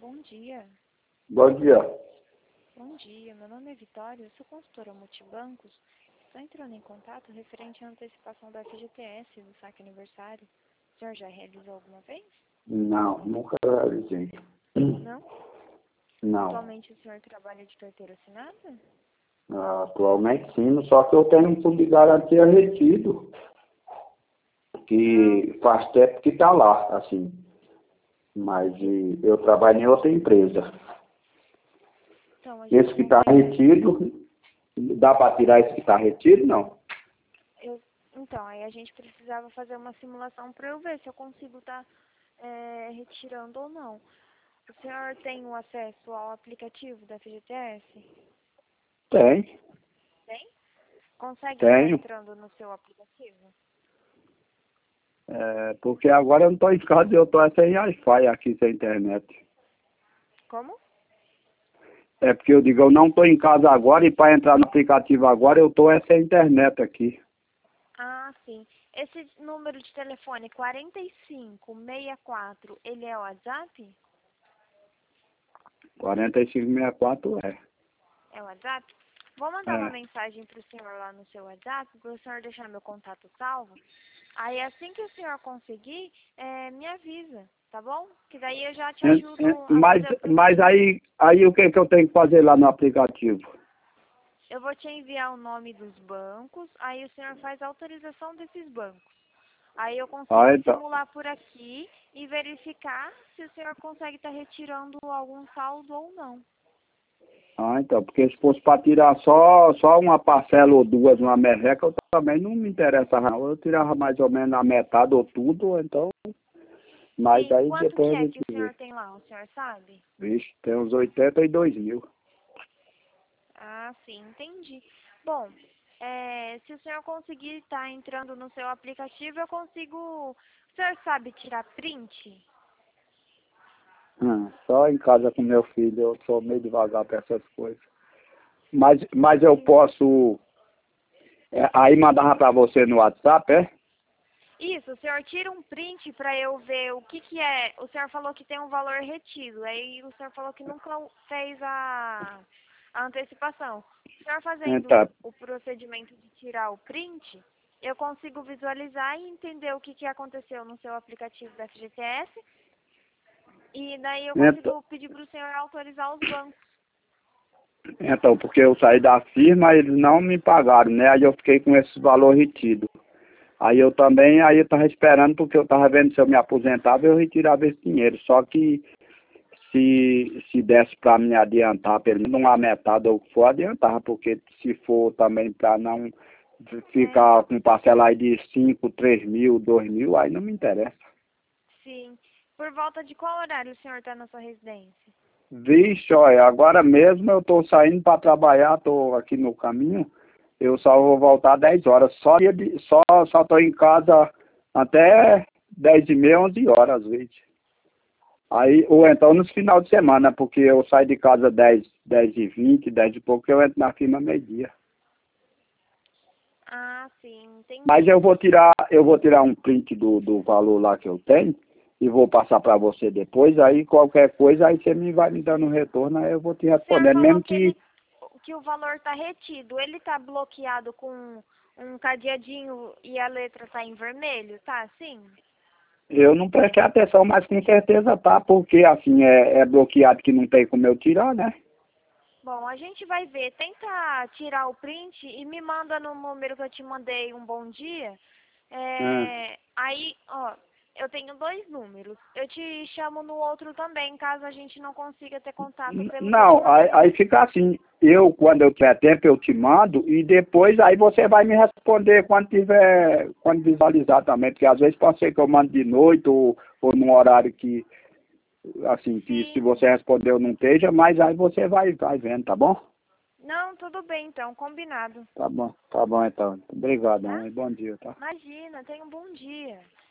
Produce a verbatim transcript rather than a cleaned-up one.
bom dia. Bom dia. Bom dia, meu nome é Vitória, eu sou consultora multibancos. Estou entrando em contato referente à antecipação da F G T S do saque aniversário. O senhor já realizou alguma vez? Não, nunca realizei. Não? Não. Atualmente o senhor trabalha de carteira assinada? Ah, atualmente sim, só que eu tenho um fundo de garantia retido, que faz tempo que está lá, assim. Mas e, eu trabalho em outra empresa. Então, a gente Esse que está consegue... retido, dá para tirar esse que está retido? Não. Eu... Então, aí a gente precisava fazer uma simulação para eu ver se eu consigo estar é, retirando ou não. O senhor tem o acesso ao aplicativo da F G T S? Tem, Tem? Consegue estar tenho. entrando no seu aplicativo? É, porque agora eu não estou em casa, eu estou sem Wi-Fi aqui, sem internet. Como? É porque eu digo, eu não estou em casa agora e para entrar no aplicativo agora eu estou sem internet aqui. Ah, sim. Esse número de telefone quarenta e cinco sessenta e quatro, ele é o WhatsApp? quarenta e cinco sessenta e quatro é. É o WhatsApp? Vou mandar uma É. mensagem para o senhor lá no seu WhatsApp, para o senhor deixar meu contato salvo. Aí assim que o senhor conseguir, é, me avisa, tá bom? Que daí eu já te É, ajudo é, a Mas, fazer o mas procedimento. aí, aí o que, que eu tenho que fazer lá no aplicativo? Eu vou te enviar o nome dos bancos, aí o senhor faz a autorização desses bancos. Aí eu Ah, consigo então. simular por aqui e verificar se o senhor consegue estar retirando algum saldo ou não. Ah, então, porque se fosse para tirar só, só uma parcela ou duas, uma merreca, eu também não me interessa não. Eu tirava mais ou menos a metade ou tudo, então, mas Sim, aí quanto que depois a é gente que o vê. senhor tem lá, o senhor sabe? Vixe, tem uns oitenta e dois mil. Ah, sim, entendi. Bom, é, se o senhor conseguir estar entrando no seu aplicativo, eu consigo... O senhor sabe tirar print? Hum, só em casa com meu filho, eu sou meio devagar para essas coisas. Mas, mas eu posso, é, aí mandava para você no WhatsApp, é? Isso, o senhor tira um print para eu ver o que que é. O senhor falou que tem um valor retido, aí o senhor falou que nunca fez a, a antecipação. O senhor fazendo Então, o procedimento de tirar o print, eu consigo visualizar e entender o que que aconteceu no seu aplicativo da F G T S, e daí eu então, consigo pedir para o senhor autorizar os bancos. então, porque eu saí da firma, eles não me pagaram, né? Aí eu fiquei com esse valor retido. Aí eu também, aí eu estava esperando, porque eu estava vendo se eu me aposentava, eu retirava esse dinheiro. Só que se, se desse para me adiantar, pelo menos uma metade ou o que for, adiantava, porque se for também para não É, ficar com parcela aí de cinco, três mil, dois mil, aí não me interessa. sim. Por volta de qual horário o senhor está na sua residência? Vixe, olha, agora mesmo eu estou saindo para trabalhar, estou aqui no caminho, eu só vou voltar às dez horas, só dia de, só só estou em casa até dez e meia, onze horas às vezes. Aí, ou então nos final de semana, porque eu saio de casa dez, dez e vinte, dez e pouco, eu entro na firma meio-dia. Ah, sim, Mas entendi. eu vou tirar, eu vou tirar um print do, do valor lá que eu tenho e vou passar para você depois, aí qualquer coisa, aí você me vai me dando um retorno, aí eu vou te O senhor respondendo, falou mesmo que que ele que o valor está retido. Ele está bloqueado com um cadeadinho e a letra está em vermelho, tá assim? eu não prestei atenção, mas com certeza tá, porque assim, é, é bloqueado que não tem como eu tirar, né? Bom, a gente vai ver. Tenta tirar o print e me manda no número que eu te mandei um bom dia. Ah. É, aí, ó, eu tenho dois números. Eu te chamo no outro também, caso a gente não consiga ter contato N- pelo que eu te Não, aí, mandei. aí fica assim, eu, quando eu tiver tempo, eu te mando e depois aí você vai me responder quando tiver, quando visualizar também, porque às vezes pode ser que eu mande de noite ou, ou num horário que, assim, que se Sim. você responder eu não esteja, mas aí você vai, vai vendo, tá bom? Não, tudo bem então, combinado. Tá bom, tá bom então. Obrigado, Tá? hein? Bom dia, tá? Imagina, tenha um bom dia.